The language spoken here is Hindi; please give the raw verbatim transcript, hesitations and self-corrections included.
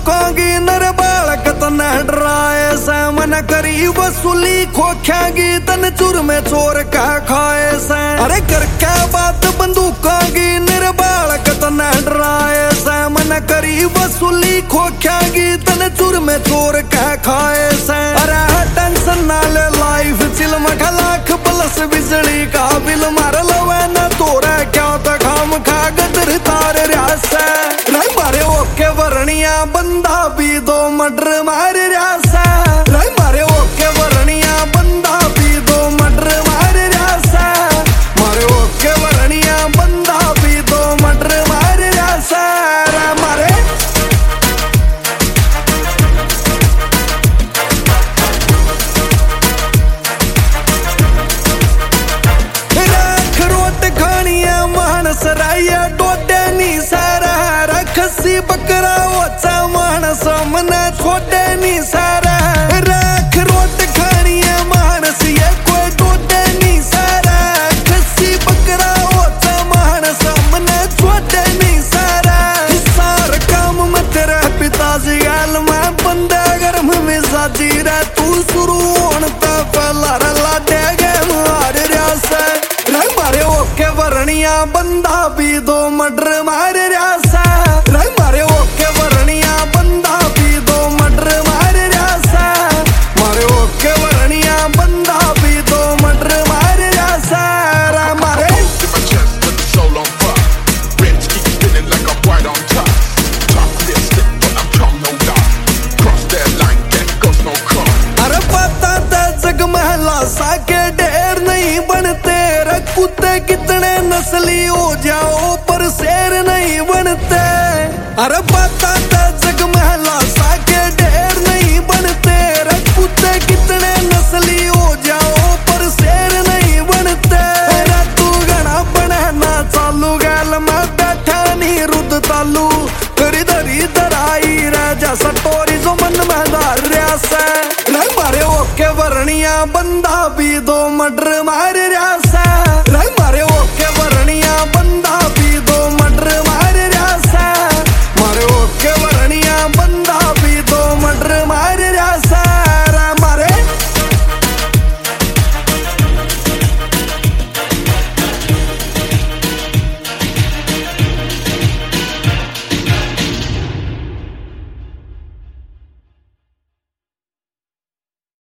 बंदूकांगी नर बालक तन डराए से मन करी वसूली खोख्यागी तन चुर में चोर का खाए से अरे कर क्या बात बंदूकांगी नर बालक तन डराए से मन करी वसूली खोख्यागी तन चुर में चोर का खाए से अरे टेंशन ना ले लाइफ चिल मखा लाख प्लस बिजली का बिल मार लवे न तोरा क्या तो खाम खा गदर तार रासा राय मारे ओके वरणिया बंदा भी दो मर्डर मारे रासा राय मारे ओके वरणिया बंदा भी दो मर्डर मारे रासा मारे ओके वरणिया बंदा भी दो मर्डर मारे रासा रा मारे राख रोट खानिया मानस राया डोडे नी सारा रखसी बकरा ओचा मानस मना छोटे नी सारा राख रोट खानिया मानस ये कोई डोडे नी सारा खसी बकरा ओचा मानस मना छोटे नी सारा सार काम में तेरा पिताजी गाल में बंदा गर्म में साजी रे तू शुरू होता पहला लाडे गे मार रासा राय मारे ओके वरणिया बंदा भी दो मर्डर मारे रासा राय मारे ओके वरणिया बंदा भी दो मर्डर मारे रासा मारे ओके वरणिया बंदा भी दो मर्डर मारे रासा रा मारे अरे पता था जग महला साके ढेर नहीं बनते कुत्ते कितने नस्ली हो जाओ पर शेर नहीं बनते अरे पता था जग महला साके ढेर नहीं बनते कुत्ते कितने नस्ली हो जाओ पर शेर नहीं बनते तू गणा बनाना चालू गैल में बैठा नहीं रुद तालू करी धरी धराई राजा सटोरी जो मन में धार रहा मारे ओके वरणिया बंदा भी दो मर्डर मारे रासा